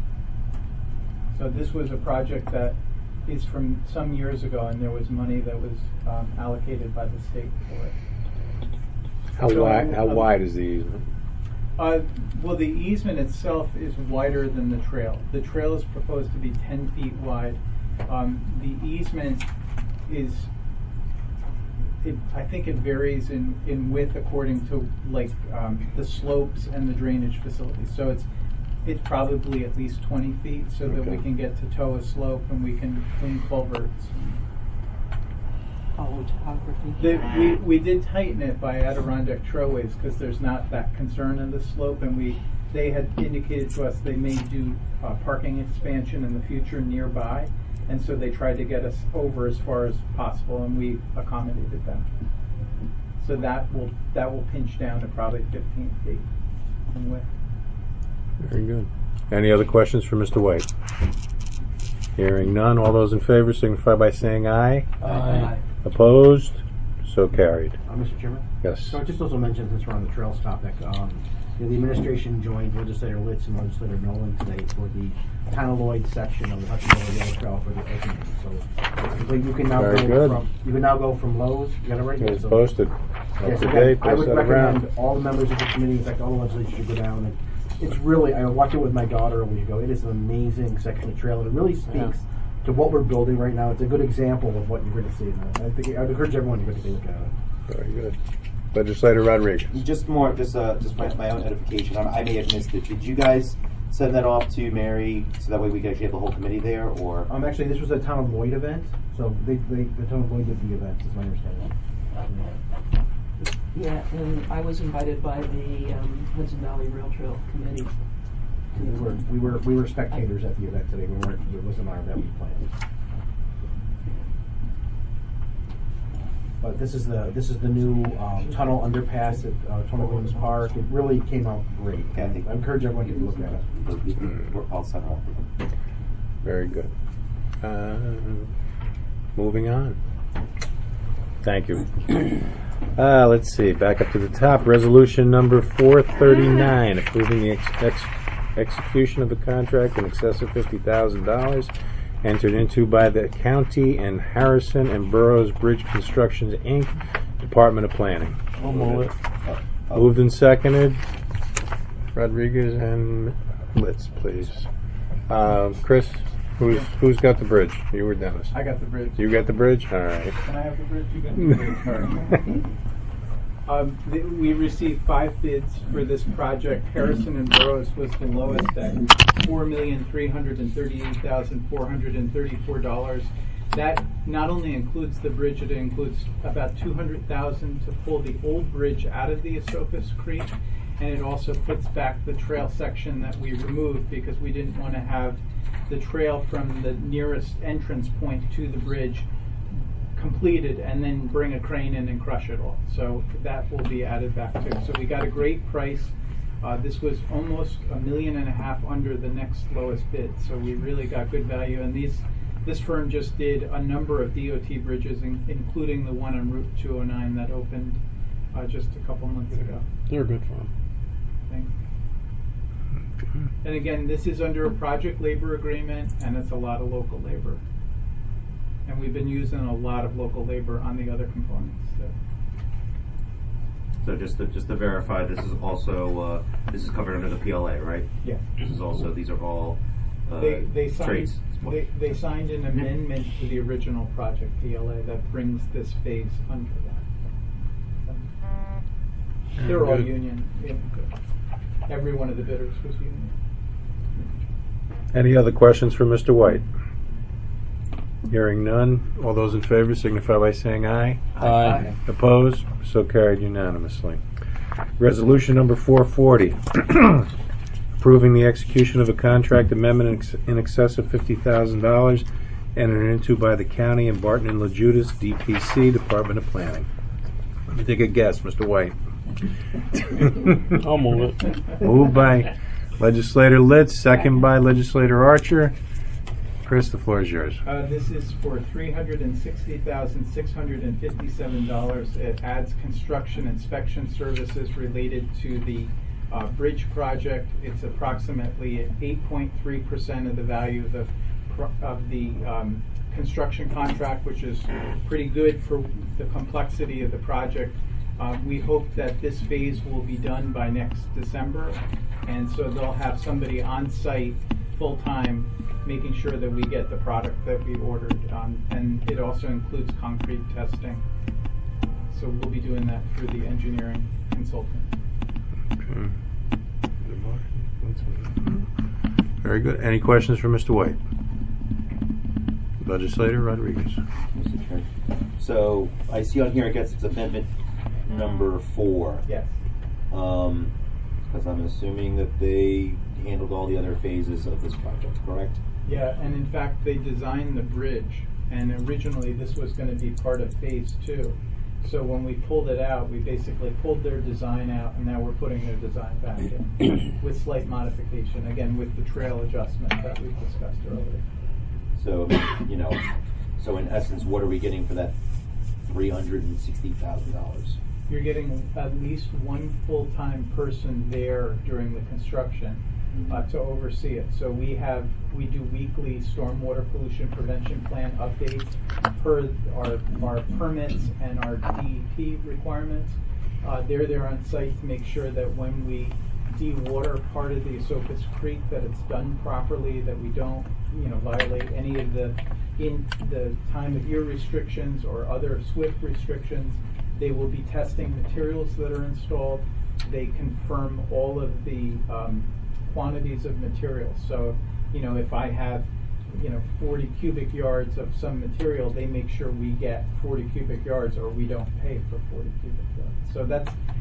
So this was a project that is from some years ago, and there was money that was um, allocated by the state for it. How So, wide? How um, wide is the easement? Uh, well, the easement itself is wider than the trail. The trail is proposed to be ten feet wide. Um, the easement is, it, I think it varies in, in width according to like um, the slopes and the drainage facilities. So it's it's probably at least twenty feet, so that we can get to toe a slope and we can clean culverts. Follow topography. The, we, we did tighten it by Adirondack Trailways because there's not that concern in the slope, and we they had indicated to us they may do uh, parking expansion in the future nearby, and so they tried to get us over as far as possible, and we accommodated them. So that will that will pinch down to probably fifteen feet in width. Very good. Any other questions for Mister White? Hearing none, all those in favor signify by saying aye. Aye. Opposed? So carried. Uh, Mister Chairman? Yes. So I just also mentioned, since we're on the trails topic, um, you know, the administration joined Legislator Litz and Legislator Nolan today for the Town of Lloyd section of the Hudson Valley Yellow Trail for the opening. So, so you can now Very go good. from you can now go from Lowe's. You got it right. It's So- posted. Up Yes, to again, date. I Pass would that recommend around. all the members of the committee, in fact, all the legislators should go down. And it's really, I watched it with my daughter a week ago. It is an amazing section of trail, and it really speaks Yeah. to what we're building right now. It's a good example of what you're going to see. And I think I'd encourage everyone to go take a look at it. Very good. Legislator Rodriguez. Just more, just uh, just my, my own edification. I, I may have missed it. Did you guys send that off to Mary so that way we could actually have the whole committee there, or? Um, actually, this was a Town of Lloyd event, so they, they, the Town of Lloyd did the event, is my understanding. Yeah, and I was invited by the um, Hudson Valley Rail Trail Committee. We were, we were, we were spectators at the event today. We weren't, it wasn't our event we planned. But this is the, this is the new um, tunnel underpass at uh, Tony Williams Park. It really came out great. I encourage everyone to look at it. We're all set up. Very good. Uh, moving on. Thank you. Uh, let's see. Back up to the top. Resolution number four thirty-nine, approving the ex- ex- execution of the contract in excess of fifty thousand dollars entered into by the county and Harrison and Burroughs Bridge Constructions, Incorporated, Department of Planning. I'll move it. Moved and seconded. Rodriguez and Litz, please. Uh, Chris, who's who's got the bridge? You or Dennis? I got the bridge. You got the bridge? All right. Can I have the bridge? You got the bridge. All right. Um, th- we received five bids for this project. Harrison and Burroughs was the lowest at four million three hundred thirty-eight thousand four hundred thirty-four dollars. That not only includes the bridge, it includes about two hundred thousand dollars to pull the old bridge out of the Esopus Creek, and it also puts back the trail section that we removed because we didn't want to have the trail from the nearest entrance point to the bridge completed and then bring a crane in and crush it all. So that will be added back too. So we got a great price. Uh, this was almost a million and a half under the next lowest bid. So we really got good value. And these, this firm just did a number of D O T bridges, in, including the one on Route two oh nine that opened uh, just a couple months ago. They're a good firm. Thanks. And again, this is under a project labor agreement, and it's a lot of local labor. And we've been using a lot of local labor on the other components. So. So just to, just to verify, this is also uh, this is covered under the P L A, right? Yeah. This is also these are all uh, They, they signed trades. they, they signed an amendment to the original project P L A that brings this phase under that. So they're all Good. union. Yeah. Every one of the bidders was union. Any other questions for Mister White? Hearing none. All those in favor signify by saying aye. Aye. Opposed? So carried unanimously. Resolution number four forty, approving the execution of a contract amendment in ex- in excess of fifty thousand dollars entered into by the county and Barton and LaJudas, D P C, Department of Planning. Let me take a guess, Mister White. I'll move it. Moved by Legislator Litz, second by Legislator Archer. Chris, the floor is yours. Uh, this is for three hundred sixty thousand six hundred fifty-seven dollars. It adds construction inspection services related to the uh, bridge project. It's approximately eight point three percent of the value of the pro- of the um, construction contract, which is pretty good for the complexity of the project. Uh, we hope that this phase will be done by next December, and so they'll have somebody on site full time making sure that we get the product that we ordered. Um, and it also includes concrete testing. So we'll be doing that through the engineering consultant. Okay. Very good. Any questions for Mister White? Legislator Rodriguez. Mister Chair. So I see on here, I guess it's amendment number four. Yes. Um, because I'm assuming that they handled all the other phases of this project, correct? Yeah, and in fact, they designed the bridge, and originally this was going to be part of phase two. So when we pulled it out, we basically pulled their design out, and now we're putting their design back in with slight modification, again, with the trail adjustment that we discussed earlier. So, you know, so in essence, what are we getting for that three hundred sixty thousand dollars? You're getting at least one full-time person there during the construction uh, to oversee it. So we have, we do weekly stormwater pollution prevention plan updates per our, our permits and our D E P requirements. Uh, they're there on site to make sure that when we de-water part of the Esopus Creek, that it's done properly, that we don't, you know, violate any of the in the time of year restrictions or other SWIFT restrictions. They will be testing materials that are installed. They confirm all of the um, quantities of materials. So, you know, if I have, you know, forty cubic yards of some material, they make sure we get forty cubic yards, or we don't pay for forty cubic yards. So that's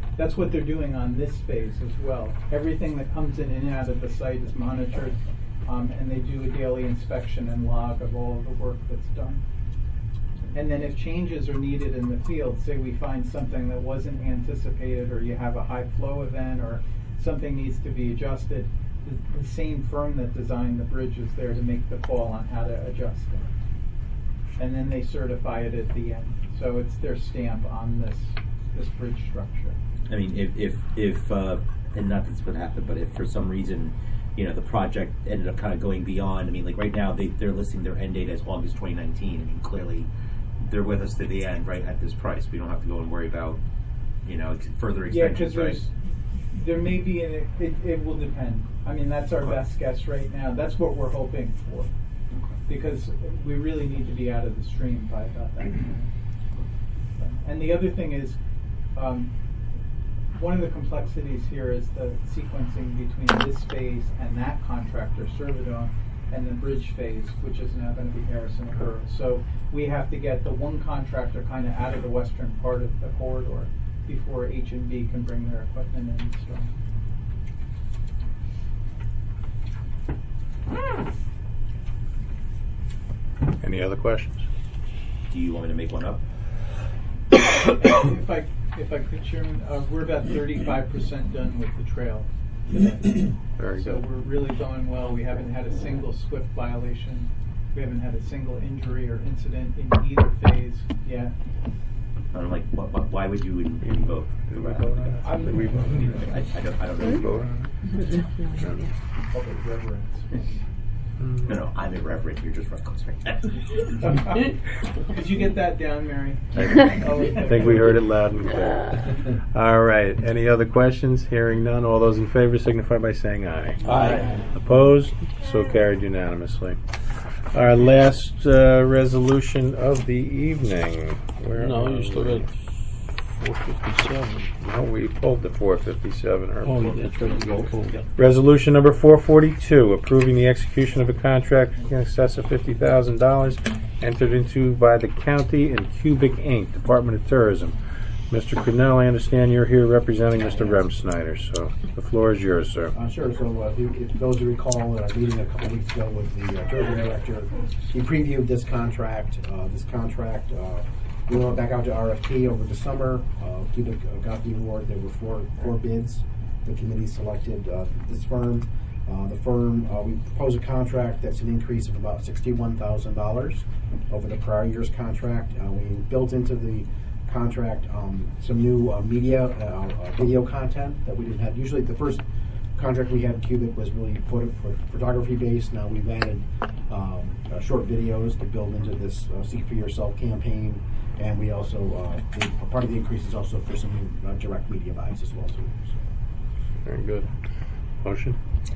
That's what they're doing on this phase as well. Everything that comes in and out of the site is monitored, um, and they do a daily inspection and log of all of the work that's done. And then if changes are needed in the field, say we find something that wasn't anticipated, or you have a high flow event, or something needs to be adjusted, the, the same firm that designed the bridge is there to make the call on how to adjust it. And then they certify it at the end. So it's their stamp on this this bridge structure. I mean, if if, if uh, and not that's what happened, but if for some reason, you know, the project ended up kind of going beyond. I mean, like right now they they're listing their end date as August twenty nineteen. I mean, clearly they're with us to the end, right, at this price. We don't have to go and worry about, you know, ex- further Yeah, extensions, because right? there may be an, it, it will depend. I mean, that's our Okay. best guess right now. That's what we're hoping for, because we really need to be out of the stream by about that time. And the other thing is, um, one of the complexities here is the sequencing between this phase and that contractor, Servodome, and the bridge phase, which is now going to be Harrison Burroughs. So we have to get the one contractor kind of out of the western part of the corridor before H and B can bring their equipment in and stuff. Any other questions? Do you want me to make one up? If I if I could, Chairman, uh, we're about thirty-five percent done with the trail today. Very So good. we're really going well. We haven't had a single SWIFT violation. We haven't had a single injury or incident in either phase yet. I'm like, what, what, why would you invoke? Did we vote on it? I'm- Did we vote on it? I, I don't. I don't Did we know. vote on it? Public reverence. No, no, I'm irreverent. You're just reckless right now. Did you get that down, Mary? I think we heard it loud and clear. All right. Any other questions? Hearing none. All those in favor signify by saying aye. Aye. Opposed? So carried unanimously. Our last uh, resolution of the evening. Where No, are you still we? got four fifty-seven. No, we pulled the four fifty-seven. or Oh, four that's right, you fifty-seven. pulled it. Resolution number four forty-two, approving the execution of a contract in excess of fifty thousand dollars entered into by the county and Cubic Incorporated, Department of Tourism. Mister Cornell, I understand you're here representing Mister Rem Snyder, so the floor is yours, sir. Uh, sure. So, uh, if, if those who recall, at our meeting a couple weeks ago with the uh, tourism director, he previewed this contract. Uh, this contract, uh, we went back out to R F P over the summer. Uh, Cubic uh, got the award. There were four four bids. The committee selected uh, this firm. Uh, the firm, uh, we proposed a contract that's an increase of about sixty-one thousand dollars over the prior year's contract. Uh, we built into the contract um, some new uh, media, uh, uh, video content that we didn't have. Usually the first contract we had at Cubic was really photo- photography based. Now we've added um, uh, short videos to build into this uh, See For Yourself campaign. And we also, uh, the, part of the increase is also for some new uh, direct media buys as well too. So. Very good. Motion?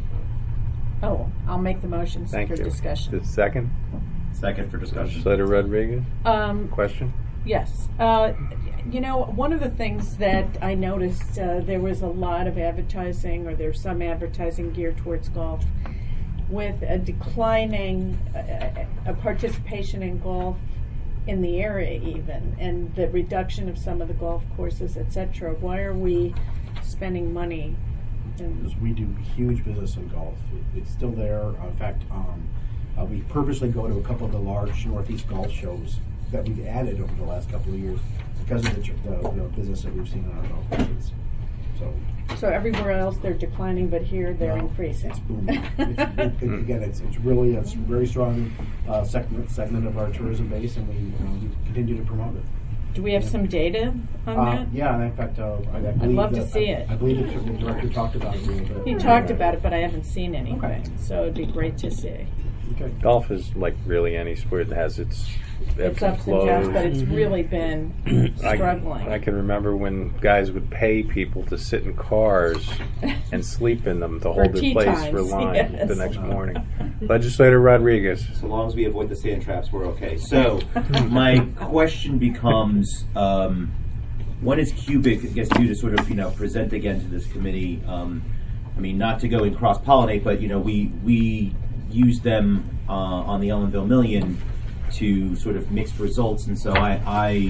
Oh, I'll make the motions Thank for you. discussion. The second? Second for discussion. Legislator Rodriguez? Um, Question? Yes. Uh, you know, one of the things that I noticed, uh, there was a lot of advertising, or there's some advertising geared towards golf, with a declining uh, a participation in golf in the area even, and the reduction of some of the golf courses, et cetera. Why are we spending money? in- Because we do huge business in golf. It, it's still there. Uh, in fact, um, uh, we purposely go to a couple of the large Northeast golf shows that we've added over the last couple of years because of the, the, the business that we've seen on our golf courses. So, So everywhere else they're declining, but here they're no, increasing. It's booming. it's, it, it, again, it's, it's really a very strong uh, segment segment of our tourism base, and we, you know, we continue to promote it. Do we have some data on Uh, that? yeah, and in fact, uh, I, I believe love to that- see I, it. I believe the, the director talked about it a little bit. He talked about it, but I haven't seen anything. Okay. So it'd be great to see. Okay. Golf is like really any sport that has its ebbs It's and ups and downs, flows. but it's really been I, struggling. I can remember when guys would pay people to sit in cars and sleep in them to hold their tea place times, for line yes. the next morning. Legislator Rodriguez. So long as we avoid the sand traps, we're okay. So, my question becomes, um, when is Cubic, I guess, due to sort of, you know, present again to this committee? Um, I mean, not to go and cross-pollinate, but, you know, we we use them uh, on the Ellenville Million to sort of mixed results, and so I, I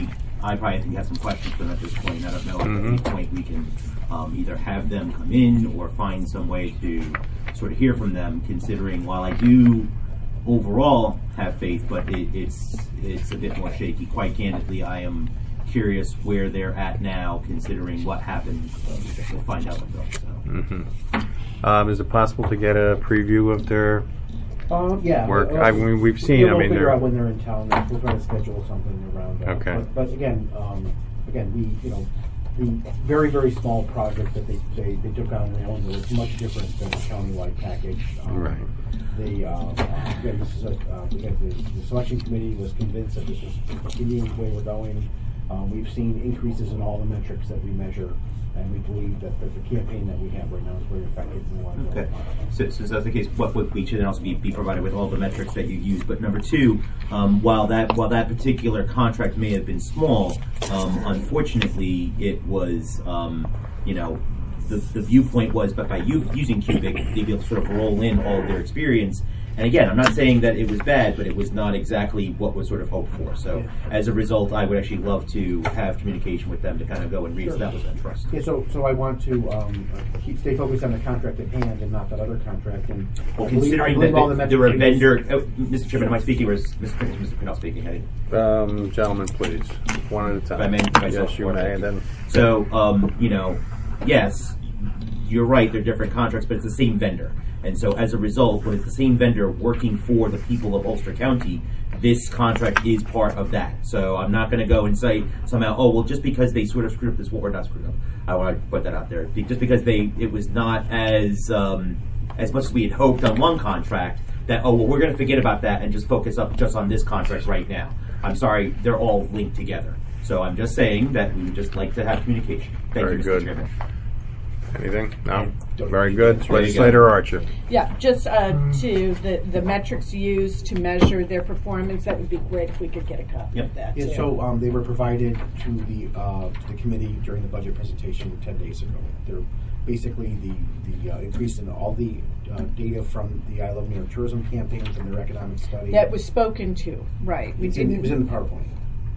I probably think have some questions for them at this point. I don't know if Mhm. at any point we can um, either have them come in or find some way to sort of hear from them, considering while I do overall have faith, but it, it's it's a bit more shaky. Quite candidly, I am curious where they're at now, considering what happened. Um, we'll find out with them. So. Mm-hmm. Um, is it possible to get a preview of their Um, yeah. work? uh, I mean, we've seen. Yeah, I we'll mean, figure they're out when they're in town. We'll try to schedule something around that. Okay. But, but again, um, again, we, you know, the very, very small project that they, they, they took on their own was much different than the countywide package. Um, Right. The, uh, uh, again, this is a, uh, again, the, the selection committee was convinced that this was continuing the way we're going. Um, we've seen increases in all the metrics that we measure, and we believe that the, the campaign that we have right now is very effective. We want to Okay. So, so that's the case. What would we should then also be, be provided with all the metrics that you use. But number two, um, while that while that particular contract may have been small, um, unfortunately, it was um, you know the, the viewpoint was, but by you using Cubic, they'd be able to sort of roll in all of their experience. And again, I'm not saying that it was bad, but it was not exactly what was sort of hoped for. So as a result, I would actually love to have communication with them to kind of go and reestablish that trust. Yeah, so so I want to um, uh, keep, stay focused on the contract at hand and not that other contract. And Well, I believe- I considering believe all that the there were a metrics- vendor, oh, Mister Chairman, am I speaking, or is Mister Prince, Mister Prince speaking? I didn't- Um, gentlemen, please, one at a time. If I may, if I yes, saw you four, may. thank And then So, um, you know, yes, you're right, they're different contracts, but it's the same vendor. And so as a result, when it's the same vendor working for the people of Ulster County, this contract is part of that. So I'm not going to go and say somehow, oh, well, just because they sort of screwed up this, well, we're not screwed up. I want to put that out there. Just because they, it was not as, um, as much as we had hoped on one contract, that, oh, well, we're going to forget about that and just focus up just on this contract right now. I'm sorry, they're all linked together. So I'm just saying that we would just like to have communication. Thank Very you, Mister good. Chairman. anything? No. Very good. There you go. Legislator Archer. Yeah, just uh, to the, the metrics used to measure their performance, that would be great if we could get a copy Yep. of that. Yeah, too. so um, they were provided to the uh, to the committee during the budget presentation ten days ago. They're basically the the uh, increase in all the uh, data from the I Love New York tourism campaigns and their economic study. That was spoken to, right? We It's in, didn't. it was in the PowerPoint.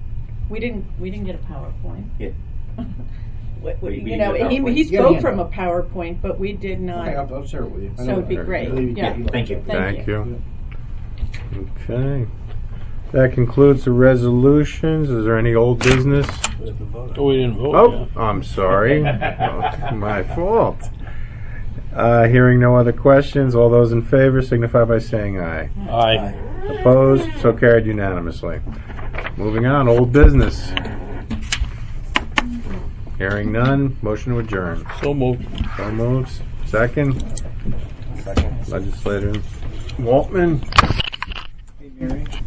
We didn't. We didn't get a PowerPoint. Yeah. What- what- We- we you didn't know, get a he, PowerPoint. he You got a spoke from a handout. PowerPoint, but we did not. Okay, I'll, I'll share it with you. I So know it'd be that. great. I believe you Yeah. get- you Thank you. like it. Thank Thank you. Okay. That concludes the resolutions. Is there any old business? Oh, we didn't vote. Oh, yeah. I'm sorry. Oh, my fault. Uh, hearing no other questions, all those in favor signify by saying aye. Aye. Opposed? So carried unanimously. Moving on, old business. Hearing none, motion to adjourn. So moved. So moves. Second. Second. Legislator Waltman. Hey, Mary.